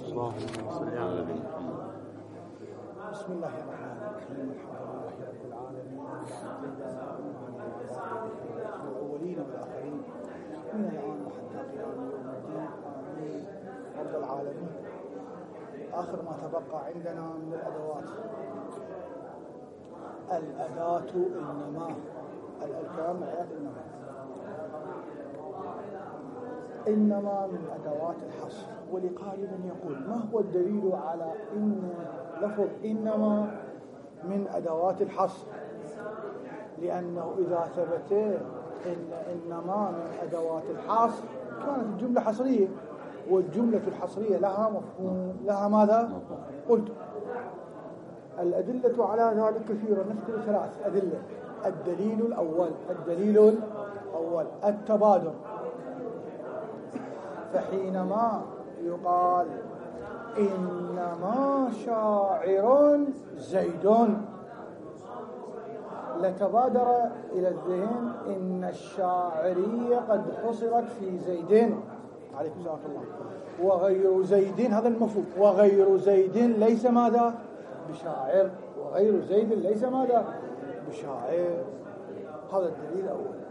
اللهم صل على النبي. بسم الله الرحمن الرحيم. الحمد لله رب العالمين الأولين والآخرين من الآن وحتى قيام يوم الدين آمين رب العالمين. آخر ما تبقى عندنا من الأدوات الأداة إنما الكلام آيات إنما من أدوات الحصر. ولقائل يقول ما هو الدليل على إن لفظ إنما من أدوات الحصر؟ لأنه إذا ثبت إنما من أدوات الحصر كانت الجملة حصرية، والجملة الحصرية لها مفهوم، لها ماذا؟ قلت الأدلة على ذلك كثيرة، نذكر ثلاث أدلة. الدليل الأول التبادر. فحينما يقال إنما شاعر زيد لتبادر إلى الذهن إن الشاعرية قد حصرت في زيد عليكم السلام الله، وغير زيد هذا المفهوم، وغير زيد ليس ماذا؟ بشاعر، وغير زيد ليس ماذا؟ بشاعر. هذا الدليل الأول.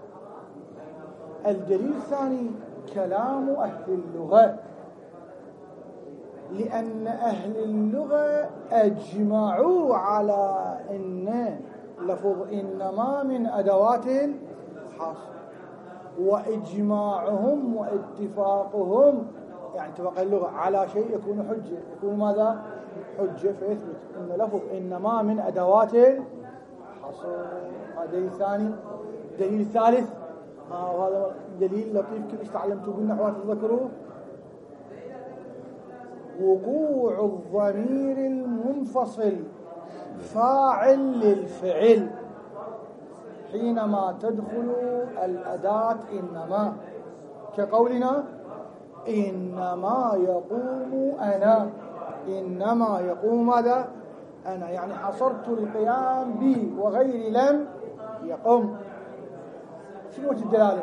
الدليل الثاني كلام أهل اللغة، لأن أهل اللغة أجمعوا على أن لفظ إنما من أدوات الحصر، وإجماعهم واتفاقهم يعني اتفاق اللغة على شيء يكون حجة، يكون ماذا؟ حجة، فيثبت أن لفظ إنما من أدوات الحصر. هذا دليل ثاني. دليل ثالث وهذا دليل لطيف كيف تعلمتوا بالنحو تذكروه، وقوع الضمير المنفصل فاعل للفعل حينما تدخل الأداة إنما، كقولنا إنما يقوم أنا. إنما يقوم ماذا؟ أنا، يعني حصرت القيام بي وغيري لم يقم. شنو وجه الدلالة؟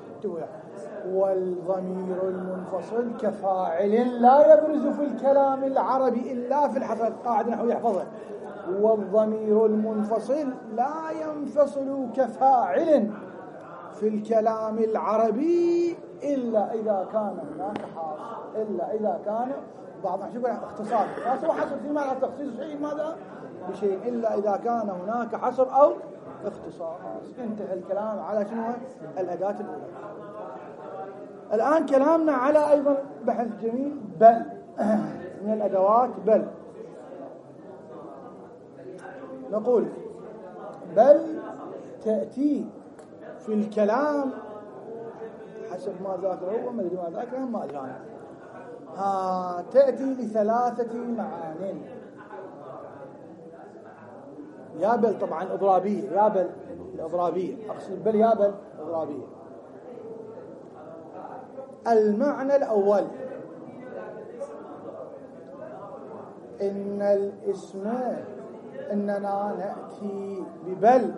والضمير المنفصل كفاعل لا يبرز في الكلام العربي إلا في الحصر. قاعدة نحو يحفظها. والضمير المنفصل لا ينفصل كفاعل في الكلام العربي إلا إذا كان هناك حاصر، إلا إذا كان بعض يقول اختصار هو حصر في معنى تخصيص شيء ماذا؟ بشيء، إلا إذا كان هناك حصر أو اختصاص. انتهى الكلام على شنو؟ الأداة الأولى. الآن كلامنا على أيضا بحث جميل بل من الأدوات. بل نقول بل تأتي في الكلام حسب ما ذاكره وما أدري ما ذاكره ما أدري عنه. تأتي لثلاثة معان. يا بل طبعا إضرابية، يا بل الإضرابية، أقصد بل يا بل إضرابية. المعنى الأول إن الاسم إننا نأتي ببل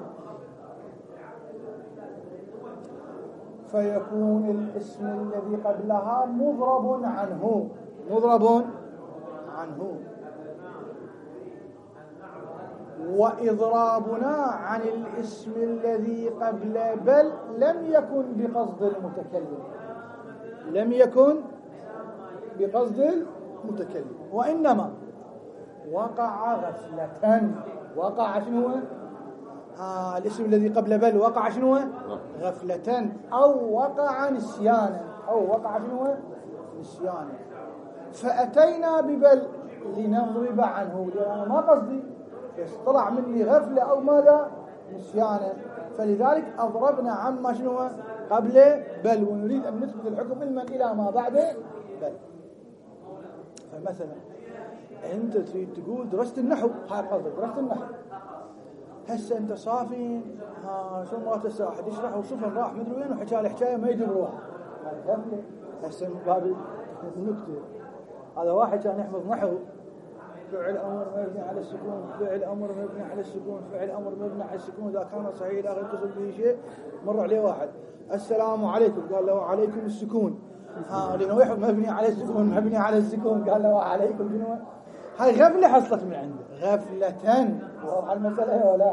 فيكون الاسم الذي قبلها مضرب عنه، مضرب عنه. وإضرابنا عن الاسم الذي قبل بل لم يكن بقصد المتكلم، لم يكن بقصد المتكلم، وإنما وقع غفلة. وقع شنو؟ الاسم الذي قبل بل وقع شنو؟ غفلة، أو وقع نسيانا، أو وقع شنو؟ نسيانا. فأتينا ببل لنضرب عنه، لأن ما قصدي، بس طلع مني غفلة أو ماذا؟ نسيانا، فلذلك أضربنا عما شنو؟ قبل بل، ونريد أن نثبت الحكم علما إلى ما بعد بل. فمثلا أنت تريد تقول درست النحو، هاي قصدك درست النحو، هسه أنت صافي شو مرات الساعة أحد يشرح وصفن راح مدري وين وحكى الحكاية ما يدري روح، هسه من باب النكتة. هذا واحد كان يحفظ نحو، فعل أمر مبني على السكون، فعل أمر مبني على السكون، فعل أمر مبني على السكون إذا كان صحيح لا يتصل به شيء. مر عليه واحد السلام عليكم، قال له عليكم السكون، لأنه يحب مبني على السكون قال له وعليكم شنو. هاي غفلة حصلت من عنده، غفلة. واضح المسألة ولا؟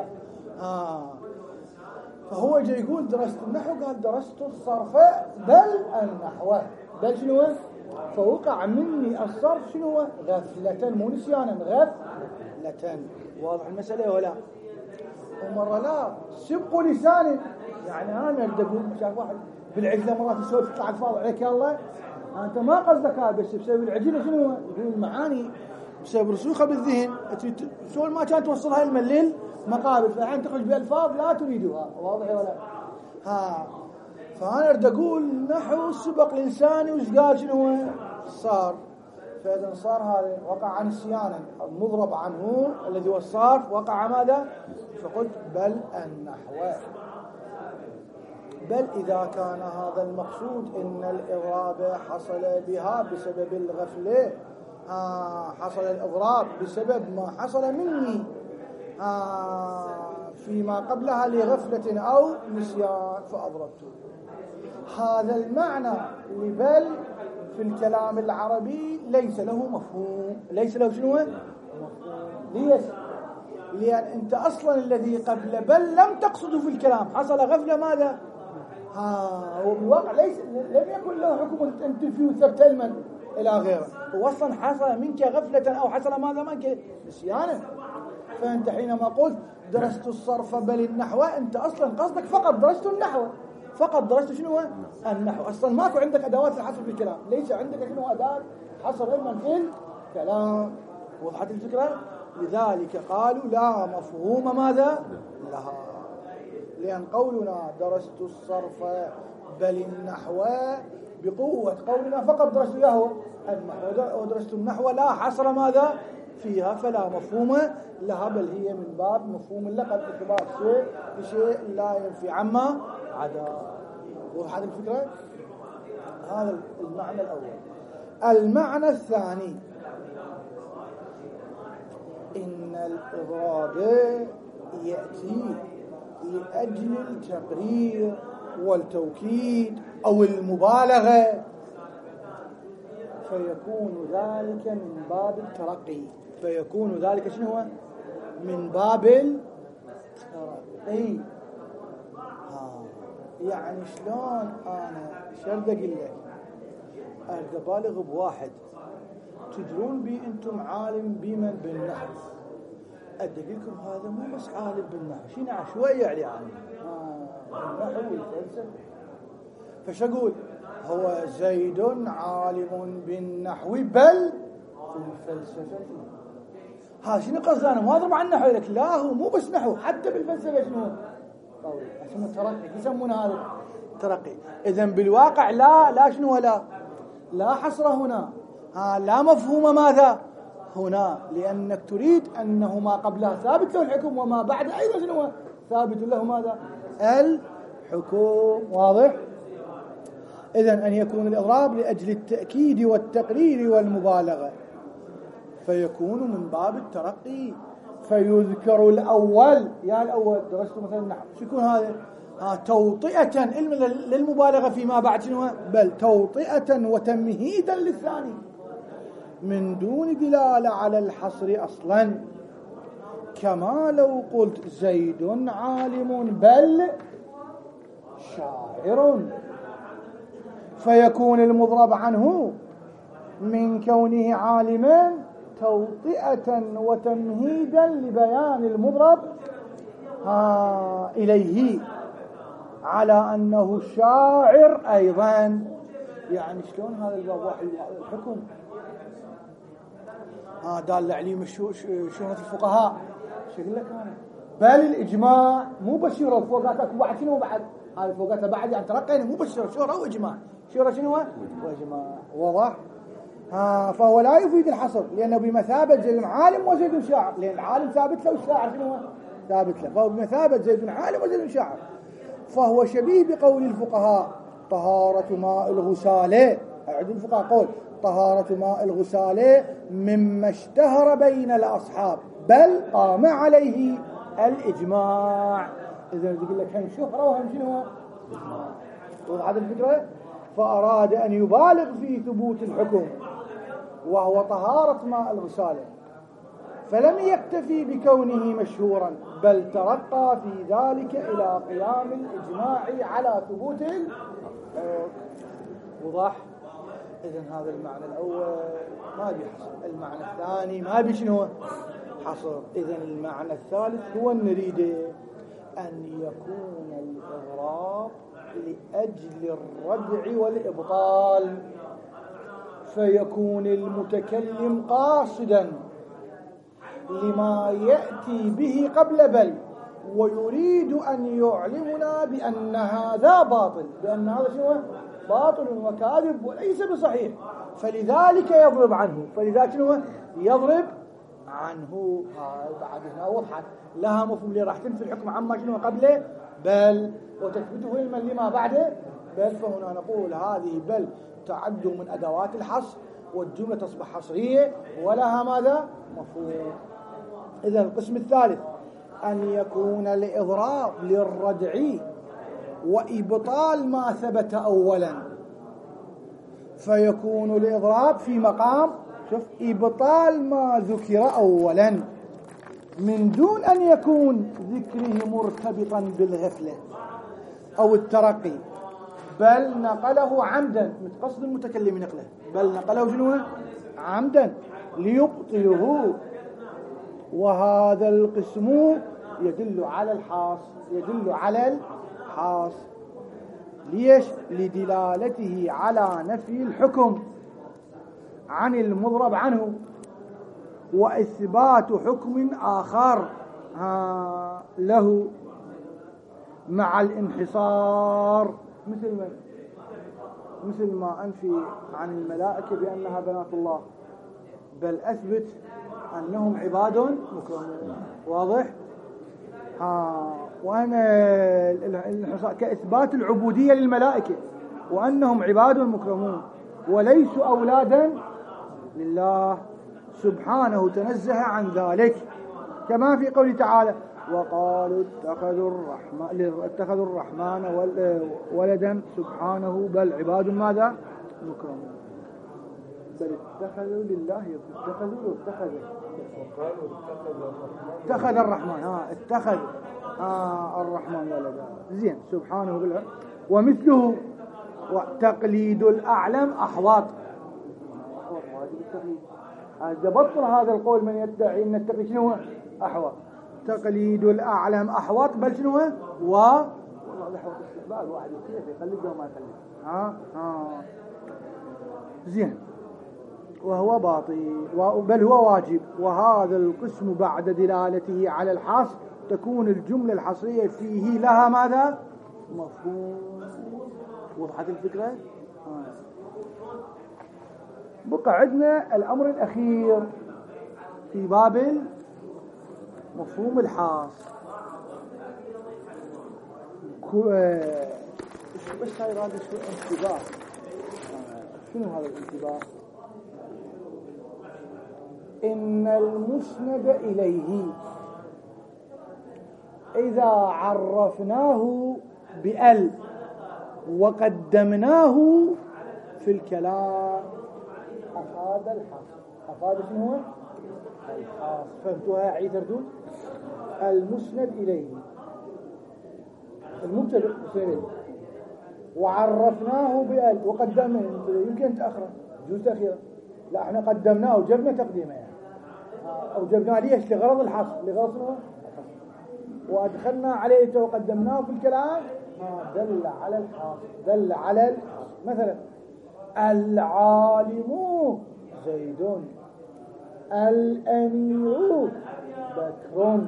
فهو جاي يقول درست النحو، قال درست الصرف بل النحو، بل شنو؟ فوقع مني الصرف شنو؟ غفلة، مو نسيانا، غفلة. واضح المسألة ولا؟ ومرة لا سبق لسان، يعني أنا أقول شاف واحد بالعجلة مرات يسولف يطلع الفاضي عليك يا الله، أنت ما قصدك هذا، بس بسبب العجلة شنو؟ يقول المعاني بسبب رسوخها بالذهن، شلون ما كانت توصلها الملل مقابل، فالحين تخرج بألفاظ لا تريدها. واضح ولا؟ فأنا أريد أقول نحو سبق لساني وش قال شنو صار، فإذا صار هذا وقع نسيانا، المضرب عنه الذي هو الصرف وقع ماذا؟ فقلت بل النحو. بل إذا كان هذا المقصود إن الإضراب حصل بها بسبب الغفلة، حصل الإضراب بسبب ما حصل مني فيما قبلها لغفلة أو نسيان فأضربته. هذا المعنى لبل في الكلام العربي ليس له مفهوم، ليس له شنو؟ مفهوم. ليش؟ لأن أنت أصلا الذي قبل بل لم تقصده في الكلام، حصل غفلة ماذا؟ وبالواقع لم يكن له حكم أن تنفي وثبت علما إلى غيره، وأصلا حصل منك غفلة أو حصل ماذا منك؟ نسيانا. فأنت حينما قلت درست الصرف بل النحو، أنت أصلا قصدك فقط درست النحو، فقط درست شنو؟ النحو. أصلا ماكو عندك أدوات الحصر في الكلام، ليس عندك شنو أداة حصر علما في الكلام. وضحت الفكرة؟ لذلك قالوا لا مفهوم ماذا لها، لأن قولنا درست الصرف بل النحو بقوة قولنا فقط درست له النحو، ودرست النحو لا حصر ماذا فيها، فلا مفهوم لها، بل هي من باب مفهوم اللقب، اعتبار شيء بشيء لا ينفي عما عدا. وضحت الفكرة؟ هذا المعنى الأول. المعنى الثاني إن الإضراب يأتي لأجل التقرير والتوكيد أو المبالغة، فيكون ذلك من باب الترقي. فيكون ذلك شنو هو؟ من باب الترقي. يعني شلون أنا شرد أقول لك أريد أبالغ بواحد، تدرون بي أنتم عالم بمن بالنحو، أدق لكم هذا مو بس عالم بالنحو، شنو عشوائي يعني النحو والفلسفة. فش أقول؟ هو زيد عالم بالنحو بل في الفلسفة. ها شنو قصدي أنا؟ ما أضرب عن النحو لك، لا هو مو بس نحو، حتى بالفلسفة شنو قوي، اسمه ترقي، يسمونه هذا ترقي. إذن بالواقع لا شنو لا حصر هنا، لا مفهوم ماذا هنا، لأنك تريد أنه ما قبلها ثابت له الحكم وما بعد أيضا شنو ثابت له ماذا الحكم. واضح؟ إذن أن يكون الإضراب لأجل التأكيد والتقرير والمبالغة، فيكون من باب الترقي. فيذكر الأول، يا الأول درست مثلا النحو، شو يكون هذا؟ توطئة للمبالغة فيما بعد شنو، بل توطئة وتمهيدا للثاني من دون دلالة على الحصر أصلا، كما لو قلت زيد عالم بل شاعر، فيكون المضرب عنه من كونه عالما توطئة وتمهيدا لبيان المضرب إليه على أنه شاعر أيضا. يعني شلون هذا الباب واحد الحكم دال عليه شهرة الفقهاء. شو يقول لك أنا؟ بل الإجماع مو بشيرة فوقاتك وبعد شنو بعد هذا فوقاتها بعد، يعني ترقينا مو بشيرة، شهرة وإجماع، شهرة شنو وإجماع. واضح؟ فهو لا يفيد الحصر، لأنه بمثابة زيد عالم وزيد شاعر، لأن العالم ثابت له والشاعر شنو ثابت له، فهو بمثابة زيد عالم وزيد شاعر. فهو شبيه بقول الفقهاء طهارة ماء الغسالة، أعد الفقهاء قول طهارة ماء الغسالة مما اشتهر بين الأصحاب بل قام عليه الإجماع. إذا يقول لك هم شهرة وهم شنو. وضحت الفكرة؟ فأراد أن يبالغ في ثبوت الحكم وهو طهارة ماء الغسالة، فلم يكتفي بكونه مشهورا بل ترقى في ذلك إلى قيام الإجماع على ثبوت وضح. إذن هذا المعنى الأول ما بيحصل، المعنى الثاني ما بشنو حصر. إذن المعنى الثالث هو نريده أن يكون الإغراق لأجل الردع والإبطال، فيكون المتكلم قاصدا لما يأتي به قبل بل، ويريد أن يعلمنا بأن هذا باطل، بأن هذا شنو باطل وكاذب وليس بصحيح، فلذلك يضرب عنه، فلذلك شنو يضرب عنه. بعد هنا وضحت لها مفهوم اللي راح تنفي الحكم عما شنو قبله بل وتثبته علما لما بعده بل. فهنا نقول هذه بل تعد من أدوات الحصر، والجملة تصبح حصرية ولها ماذا مفهوم. إذا القسم الثالث أن يكون الإضراب للردع وإبطال ما ثبت أولا، فيكون الإضراب في مقام شوف إبطال ما ذكر أولا من دون أن يكون ذكره مرتبطا بالغفلة أو الترقي، بل نقله عمدا متقصد المتكلم نقله، بل نقله شنو عمدا ليبطله. وهذا القسم يدل على الحاص، يدل على الحاص. ليش؟ لدلالته على نفي الحكم عن المضرب عنه وإثبات حكم آخر له مع الانحصار، مثل ما أنفي عن الملائكة بأنها بنات الله، بل أثبت أنهم عباد مكرمون. واضح؟ وأنا الانحصار كإثبات العبودية للملائكة وأنهم عباد مكرمون وليسوا أولادا لله سبحانه تنزه عن ذلك، كما في قوله تعالى وقالوا اتخذوا الرحمن ولدا سبحانه بل عباد ماذا مكرمون. بل اتخذوا لله اتخذ الرحمن اتخذ الرحمن ولدا. زين سبحانه بالله. ومثله وتقليد الأعلم أحواط. هذا بطل هذا القول من يدعي أن التقليد شنو أحواط. تقليد الأعلم أحواط بل شنو والله الأحواط استقبال واحد كيف يقلده وما يقلده. زين. وهو باطل بل هو واجب. وهذا القسم بعد دلالته على الحصر تكون الجملة الحصرية فيه لها ماذا مفهوم. وضحت الفكرة؟ بقى عندنا الأمر الأخير في باب مفهوم الحاصر. بس هاي هذا شو انتباه. شنو هذا الانتباه؟ إن المسند إليه إذا عرفناه بأل وقدمناه في الكلام أفاد الحصر. أفاد شنو هو الحصر. فهمتوها يا عيد ردود؟ المسند إليه المبتدأ وعرفناه بأل وقدمناه، يمكن تأخره جزء تأخيره، لا احنا قدمناه وجبنا تقديمه يعني. او جبناه ليش؟ لغرض الحصر، لغرض الحصر. وادخلنا عليه وقدمناه في الكلام دل على الحصر، دل على الحصر. مثلا العالم زيد، الامير بكر.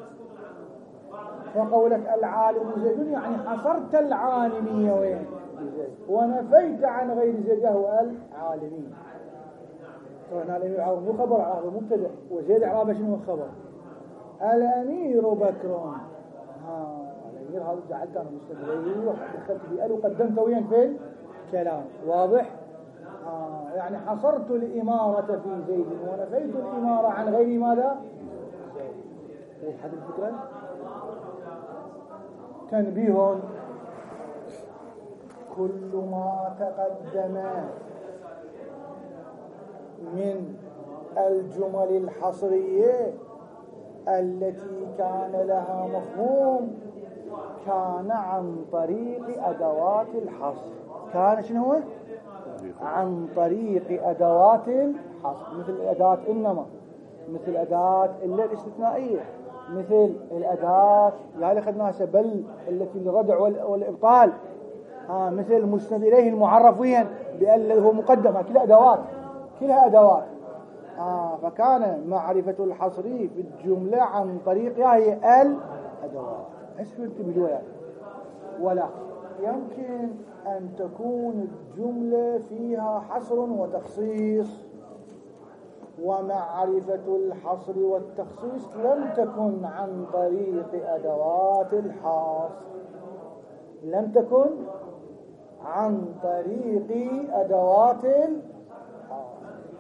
فقولك العالم زيد يعني حصرت العالمية وين بزيد ونفيت عن غير زيد وهو العالمين. طبعا الأمير عرب مو خبر، عرب مبتدأ، وزيد عرابة شنو خبر. الأمير بكر. الأمير هذا جعلت أنا مستدري ودخلت بأل وقدمت وين في الكلام. واضح؟ يعني حصرت الإمارة في زيد ونفيت الإمارة عن غير ماذا زيد. وضحت الفكرة؟ تنبيه. كل ما تقدم من الجمل الحصرية التي كان لها مفهوم كان عن طريق أدوات الحصر. كان شنو هو؟ عن طريق أدوات الحصر، مثل أداة إنما، مثل أداة إلا الاستثنائية، مثل الأداة اللي أخذناها بل التي للردع والإبطال، مثل مسند إليه المعرف وين بأن هو مقدمة، كلها أدوات، كلها أدوات. فكان معرفة الحصر في الجملة عن طريق هي الأدوات. اسمه انتبهوا يعني. ولا يمكن أن تكون الجملة فيها حصر وتخصيص، ومعرفة الحصر والتخصيص لم تكن عن طريق أدوات الحصر، لم تكن عن طريق أدوات الحصر،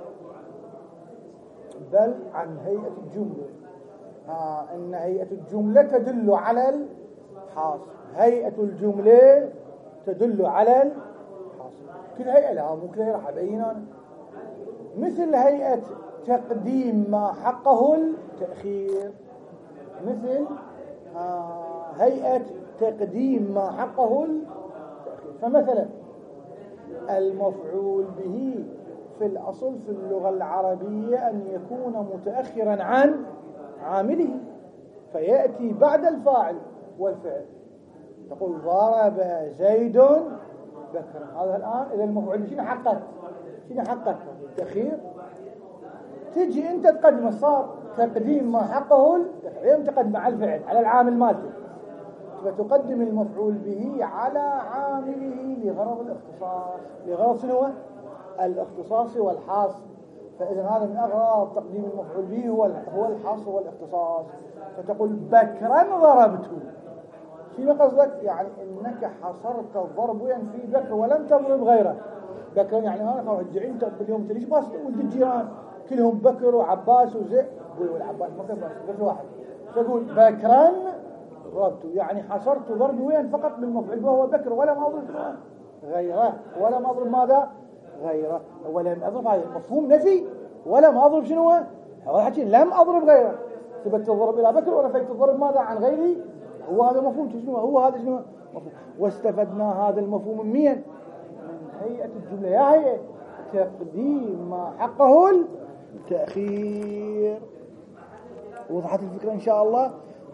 بل عن هيئة الجملة. إن هيئة الجملة تدل على الحصر، هيئة الجملة تدل على الحصر. كل هيئة لها ممكن راح أبينها، مثل هيئة تقديم ما حقه التأخير، مثل هيئة تقديم ما حقه التأخير. فمثلا المفعول به في الأصل في اللغة العربية أن يكون متأخرا عن عامله فيأتي بعد الفاعل والفعل. تقول ضرب زيد بكرا، هذا الآن إذا المفعول به شنو حقك؟ شنو حقك؟ التأخير. تجي أنت تقدم، صار تقديم ما حقه التأخير، تقدم مع الفعل على العامل مالته، فتقدم المفعول به على عامله لغرض الاختصاص، لغرض شنو هو؟ الاختصاص والحصر. فإذا هذا من أغراض تقديم المفعول به هو الحصر والاختصاص. فتقول بكرا ضربته، شنو قصدك؟ يعني إنك حصرت الضرب في بكر ولم تضرب غيره. بكر يعني أنا فرجع أنت باليوم تليش بس ولد الجيران كلهم بكر وعباس وزئ، قول العباس ما كان بس واحد، تقول بكرا ضربته، يعني حصرت ضربي وين فقط بالمفعول وهو بكر، ولا ما أضرب غيره، ولا ما أضرب ماذا غيره، ولا أضرب. هذا مفهوم نفي، ولا ما أضرب شنو هو حكي لم أضرب غيره، ثبت الضرب إلى بكر ونفيت الضرب ماذا عن غيري. هو هذا مفهوم شنو هو هذا شنو مفهوم. واستفدنا هذا المفهوم من مين؟ من هيئة الجملة، يا هيئة تقديم ما حقه التأخير. وضحت الفكرة إن شاء الله.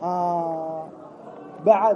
بعد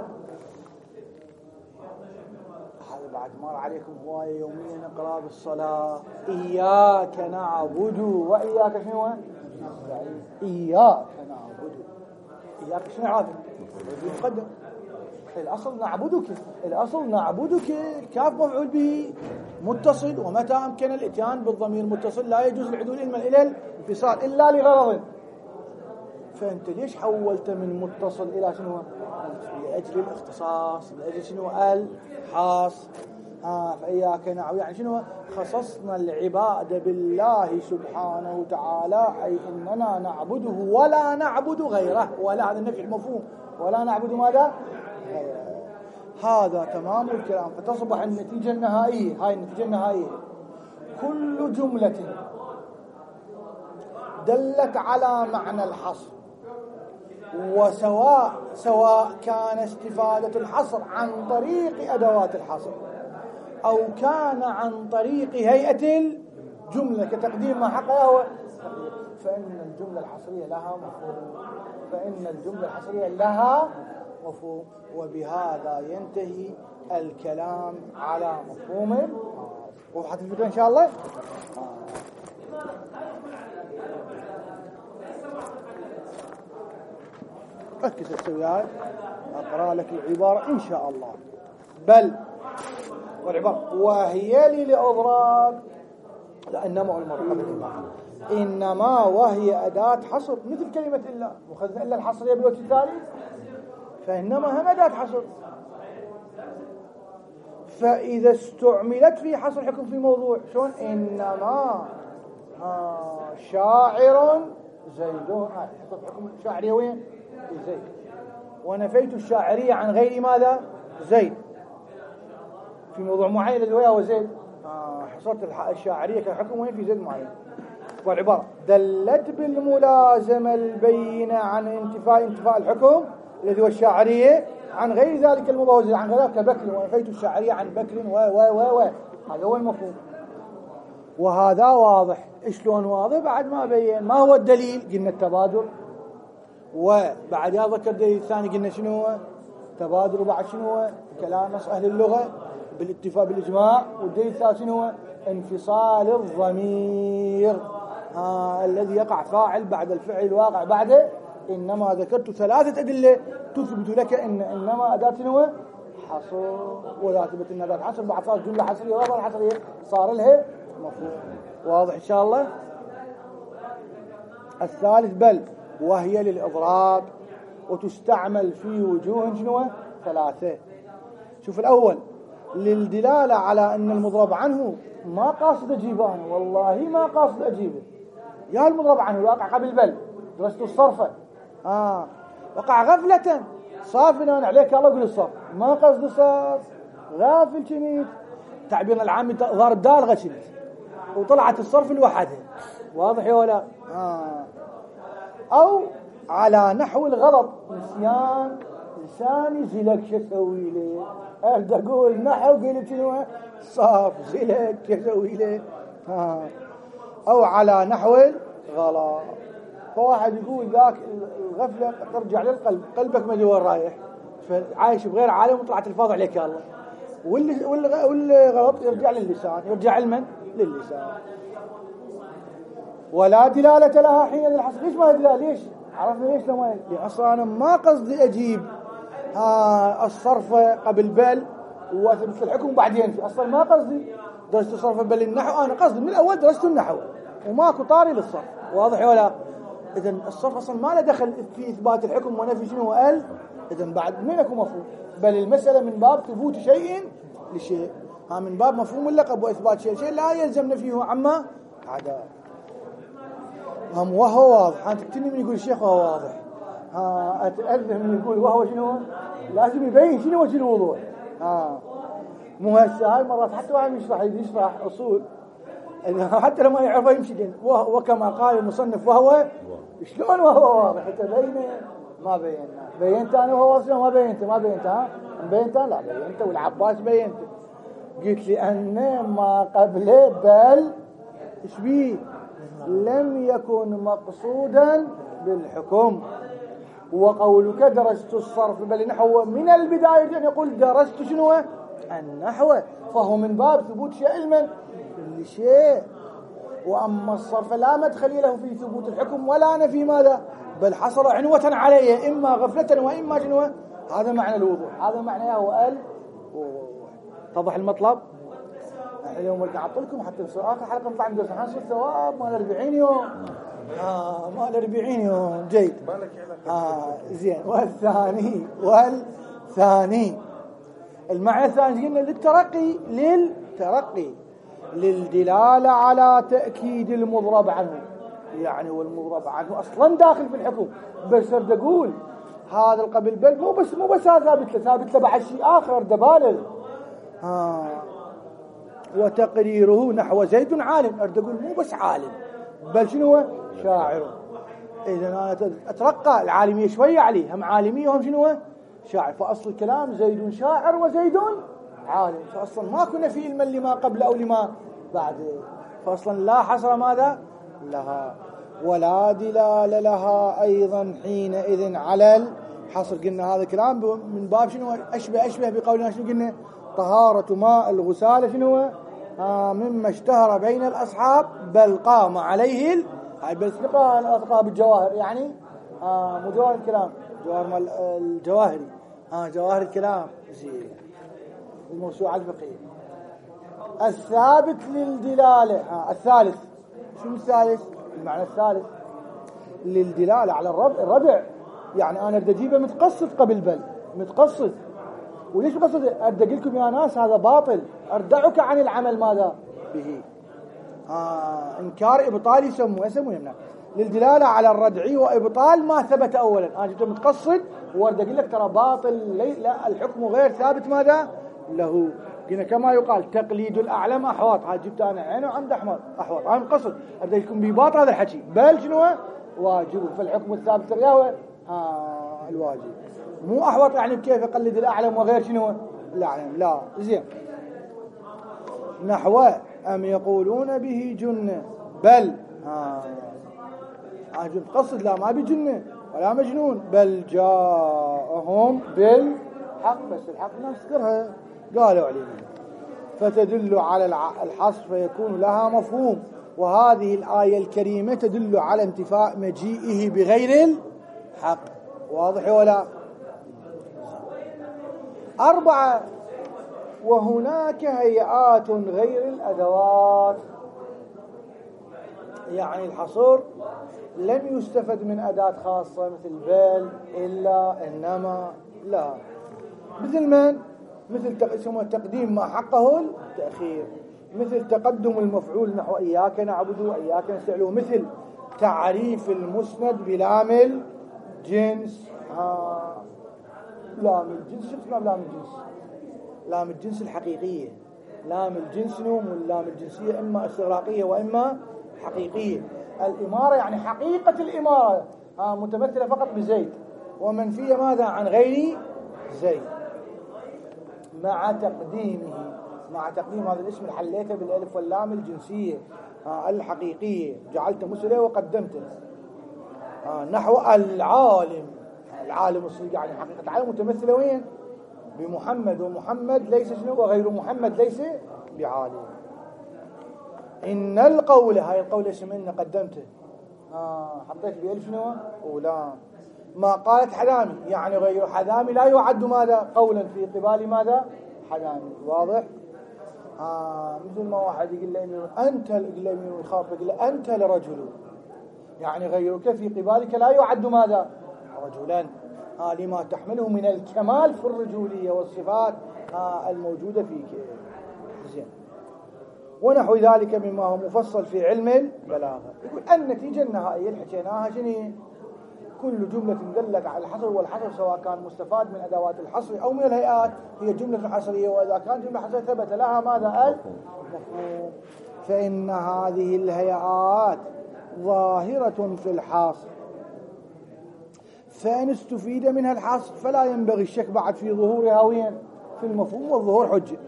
مر عليكم هواية يوميا نقرأ بالصلاة إياك نعبد وإياك شنو نستعين. إياك نعبد، إياك شنو عارف يقدم الأصل نعبدك، الأصل نعبدك كاف مفعول به متصل، ومتى أمكن الاتيان بالضمير متصل لا يجوز العدول إلى الانفصال إلا لغرض. فأنت ليش حولت من متصل إلى شنو؟ لأجل الاختصاص، لأجل شنو الحاص. فإياك نعبد يعني شنو؟ خصصنا العبادة بالله سبحانه وتعالى، أي إننا نعبده ولا نعبد غيره، ولا هذا النفي المفهوم، ولا نعبد ماذا؟ غيره. هذا تمام الكلام. فتصبح النتيجة النهائية، هاي النتيجة النهائية، كل جملة دلت على معنى الحصر، سواء كان استفادة الحصر عن طريق أدوات الحصر أو كان عن طريق هيئة الجملة كتقديم ما حقه، فإن الجملة الحصرية لها مفهوم، فإن الجملة الحصرية لها مفهوم. وبهذا ينتهي الكلام على مفهوم. وضحت الفكرة إن شاء الله. ركز السويات أقرأ لك العبارة إن شاء الله. بل والعبارة وهي لي لأضراب، لا إنما إنما وهي أداة حصر، مثل كلمة إلا، وخذنا إلا الحصرية بالوجه الثاني، فإنما هم أداة حصر. فإذا استعملت في حصر حكم في موضوع شون؟ إنما شاعر زيدون، حكم شاعرية وين؟ زيد. ونفيت الشاعرية عن غير ماذا؟ زيد. في موضوع معين الذي هو زيد. حصرت الشاعرية كحكم وين في زيد معين. والعبارة دلت بالملازمة البينة عن انتفاء الحكم الذي هو الشاعرية عن غير ذلك المبوز عن غير كبكر، ونفيت الشاعرية عن بكر و هذا هو المفهوم. وهذا واضح. شلون واضح؟ بعد ما بين. ما هو الدليل؟ قلنا التبادل، وبعد يا ذكر الدليل الثاني قلنا شنو هو تبادل، وبعد شنو هو كلام نص أهل اللغة بالاتفاق بالإجماع، والدليل الثالث شنو هو انفصال الضمير الذي يقع فاعل بعد الفعل الواقع بعده. إنما ذكرت 3 أدلة تثبت لك إن إنما أداة شنو حصر، وإذا ثبت إن أداة حصر بعد صار جملة حصرية وغير حصرية صار لها مفهوم. واضح إن شاء الله. الثالث بل، وهي للإضراب وتستعمل في وجوه شنو 3. شوف الأول للدلالة على أن المضرب عنه ما قاصد أجيبه أنا، والله ما قاصد أجيبه. يا المضرب عنه الواقع قبل بل درست الصرفة وقع غفلة صافنا عليك الله يقول الصرف ما قصد الصرف غافل كنيت تعبيرنا العامي ظهر الدالغة كنيت وطلعت الصرف لوحدها. واضح يا ولا أو على نحو الغلط نسيان لساني زلك شو اسوي له أرد أقول نحو قلت شنو صرف زلك شو اسوي له أو على نحو الغلط. فواحد يقول ذاك الغفلة ترجع للقلب، قلبك ما ادري وين رايح، فعايش بغير عالم وطلعت الفاظ عليك يا الله. والغلط يرجع للسان، يرجع علما للسان. ولا دلالة لها حين الحصر. ليش ما دلالة؟ ليش عرفنا ليش لما لأن أصلا أنا ما قصدي أجيب الصرف قبل بل وأثبت الحكم بعدين في أصلا ما قصدي درست الصرف بل النحو. أنا قصدي من الأول درست النحو وماكو طاري للصرف. واضح ولا؟ إذن الصرف أصلا ما له دخل في إثبات الحكم ونفي شنو قال. إذن بعد من يكون مفهوم، بل المسألة من باب ثبوت شيء لشيء، من باب مفهوم اللقب وإثبات شيء لا يلزم نفيه عما عدا. وهو واضح. أنت تكتني من يقول الشيخ وهو واضح، أتأذى من يقول وهو شنو لازم يبين شنو وجه الوضوح. مو هسه هاي مرات حتى واحد يشرح أصول حتى لما يعرفه يمشي جن وكما قال المصنف وهو شلون وهو واضح حتى بينه ما بيننا. بينت أنا وهو واضح ما بينت بينت لا بينت والعباس بينت. قلت لي أن ما قبله بل إيش بيه لم يكن مقصودا بالحكم. وقولك درست الصرف بل نحو من البداية أن يقول درست شنو النحو، فهو من باب ثبوت شيء علما لشيء. وأما الصرف لا مدخل له في ثبوت الحكم ولا نفي ماذا بل حصل عنوة عليه إما غفلة وإما شنو. هذا معنى الوضوح، هذا معناه وقال طبح المطلب. اليوم ارجع اعطلكم حتى آخر حلقة نطلع ندرس حنصل ثواب مال 40 يوم مال 40 يوم جيد زين. والثاني المعنى الثاني قلنا للترقي للدلالة على تأكيد المضرب عنه، يعني والمضرب عنه أصلا داخل في الحكم، بس أرد أقول هذا القبل بل مو بس هذا ثابت له بعد شيء آخر دبالل. وتقريره نحو زيد عالم، أرد أقول مو بس عالم بل شنو هو شاعر. إذا أنا أترقى العالمية شوية عليه، هم عالمية وهم شنو شاعر. فأصل الكلام زيد شاعر وزيد عالم، فأصلا ما كنا في علما لما قبل أو لما بعد، فأصلا لا حصر ماذا لها ولا دلالة لها أيضا حينئذ على الحصر. قلنا هذا الكلام من باب شنو أشبه بقولنا شنو قلنا طهارة ماء الغسالة شنو مما اشتهر بين الأصحاب بل قام عليه هاي بس نقرأ الأثقاب بالجواهر يعني مو جواهر الكلام جواهر مال الجواهري جواهر الكلام زين الموسوعة الفقهية. الثابت للدلالة الثالث شو الثالث؟ المعنى الثالث للدلالة على الربع، يعني أنا أريد أجيبه متقصد قبل بل متقصد. وليش مقصد؟ أريد أقول لكم يا ناس هذا باطل، أردعك عن العمل ماذا به إنكار إبطال يسموه يمنع للدلالة على الردع وإبطال ما ثبت أولا. أنا جبت متقصد وأريد أقول لك ترى باطل لا الحكم غير ثابت ماذا له. قلنا كما يقال تقليد الأعلم أحواط. هاي جبت أنا عينه وعند أحواط، هاي مقصد أبدأ لكم بباطل هذا الحكي، بل شنو واجب. فالحكم الثابت الرياوة الواجب، مو أحوط يعني بكيف يقلد الأعلم وغير شنو الأعلم، لا. زين. نحو أم يقولون به جنة بل قصد لا ما بجنة ولا مجنون، بل جاءهم بالحق، بس الحق نذكرها قالوا علينا، فتدل على الحصر فيكون لها مفهوم. وهذه الآية الكريمة تدل على انتفاء مجيئه بغير الحق. واضح ولا؟ 4 وهناك هيئات غير الأدوات. يعني الحصر لم يستفد من أداة خاصة مثل بل إلا إنما لا، مثل من؟ مثل التقديم ما حقه التأخير، مثل تقدم المفعول نحو إياك نعبد وإياك نستعين، مثل تعريف المسند بلام الجنس. لام الجنس، شو اسمها لام الجنس؟ لام الجنس الحقيقية. لام الجنس واللام الجنسية إما استغراقية وإما حقيقية. الإمارة يعني حقيقة الإمارة متمثلة فقط بزيد، ومنفية ماذا عن غير زيد، مع تقديم هذا الاسم حليته بالالف واللام الجنسية الحقيقية، جعلت مسلة وقدمته. نحو العالم الصديق، يعني حقيقة العالم متمثلة وين؟ بمحمد، ومحمد ليس شنو، وغير محمد ليس بعالم. إن القول، هاي القول اسم إن قدمته حطيت بألف شنو أولام. ما قالت حذامي، يعني غير حذامي لا يعد ماذا قولا في قبال ماذا حذامي. واضح؟ مثل ما واحد يقول له أنت، يقول له يخاف، يقول له أنت لرجل، يعني غيرك في قبالك لا يعد ماذا رجلا، لما تحمله من الكمال في الرجولية والصفات الموجودة فيك. زين. ونحو ذلك مما هو مفصل في علم البلاغة. يقول النتيجة النهائية اللي حكيناها شنو؟ كل جملة دلت على الحصر، والحصر سواء كان مستفاد من أدوات الحصر أو من الهيئات هي جملة حصرية، وإذا كانت جملة حصرية ثبت لها ماذا المفهوم. فإن هذه الهيئات ظاهرة في الحصر، فإن استفيد منها الحصر فلا ينبغي الشك بعد في ظهورها وين؟ في المفهوم، والظهور حجة،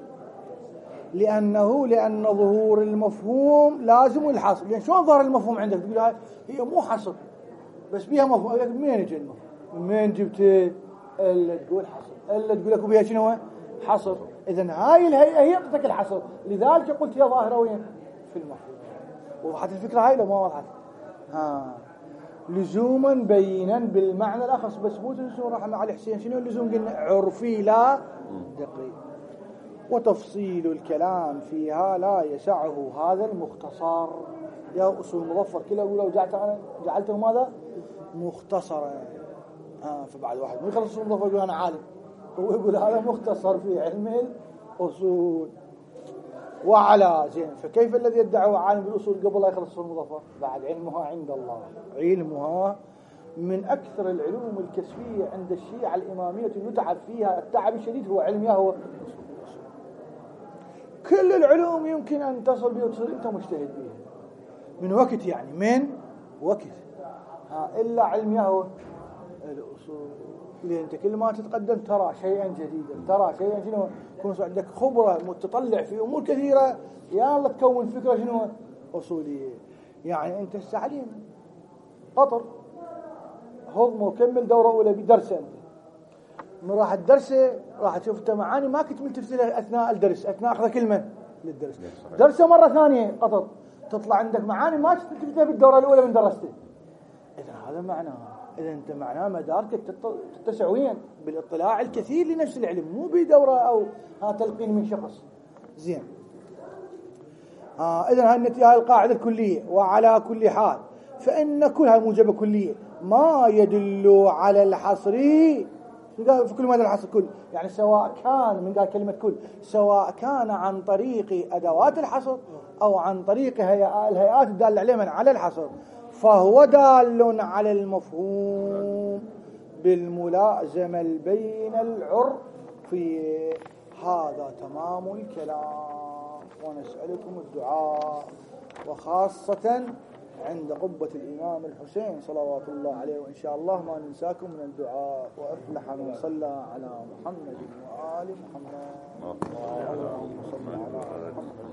لأن ظهور المفهوم لازم الحصر. يعني شلون ظهر المفهوم عندك؟ تقول هي مو حصر بس بيها مفهوم، منين يجي المفهوم؟ من جبت إلا تقول حصر، إلا تقول لك بيها شنو حصر. إذن هاي الهيئة هي قصدك الحصر، لذلك قلت هي ظاهرة وين؟ في المفهوم. وضحت الفكرة هاي لو ما وضحت؟ لزوما بينا بالمعنى الأخص. بس مو تنسون رحمة علي حسين شنو اللزوم؟ قلنا عرفي لا دقيق، وتفصيل الكلام فيها لا يسعه هذا المختصر. يا أصول مظفر كله ولو جعلته ماذا مختصرا. فبعد واحد مو يخلص أصول مظفر يقول أنا عالم، هو يقول هذا مختصر في علم الأصول. وعلى زين، فكيف الذي يدعي عالم بالأصول قبل لا يخلص أصول مظفر؟ بعد علمها عند الله، علمها من أكثر العلوم الكسبية عند الشيعة الإمامية يتعب فيها التعب الشديد، هو علم هو كل العلوم يمكن أن تصل بها وتصل أنت مجتهد بها من وقت، يعني من وقت إلا علم هو الأصول. لأن أنت كل ما تتقدم ترى شيئا جديدا، ترى شيئا شنو، يكون عندك خبرة متطلع في أمور كثيرة، يا الله تكون فكرة شنو أصولية. يعني أنت السعليم قطر هضم وكمل دورة أولى بدرسة، من راح الدرسة راح تشوف انت معاني ما كنت ملتفت لها اثناء الدرس، اثناء اخذ كلمه للدرس. درسه مره ثانيه قطر تطلع عندك معاني ما كنت ملتفت لها بالدوره الاولى من درسته. اذا هذا معناه، اذا انت معناه مداركك تتسع وين؟ بالاطلاع الكثير لنفس العلم، مو بدوره او تلقين من شخص. زين. اذا هاي النتيجه، القاعده الكليه. وعلى كل حال فان كلها موجبه كليه ما يدل على الحصر في كل ماذا الحصر كل، يعني سواء كان من قال كلمة كل، سواء كان عن طريق أدوات الحصر أو عن طريق الهيئات الدالة عليه من على الحصر، فهو دال على المفهوم بالملازمة بين العرفية. هذا تمام الكلام، ونسألكم الدعاء، وخاصة عند قبة الإمام الحسين صلوات الله عليه، وإن شاء الله ما ننساكم من الدعاء. وأفلح من صلى على محمد وآل محمد. اللهم صل على محمد.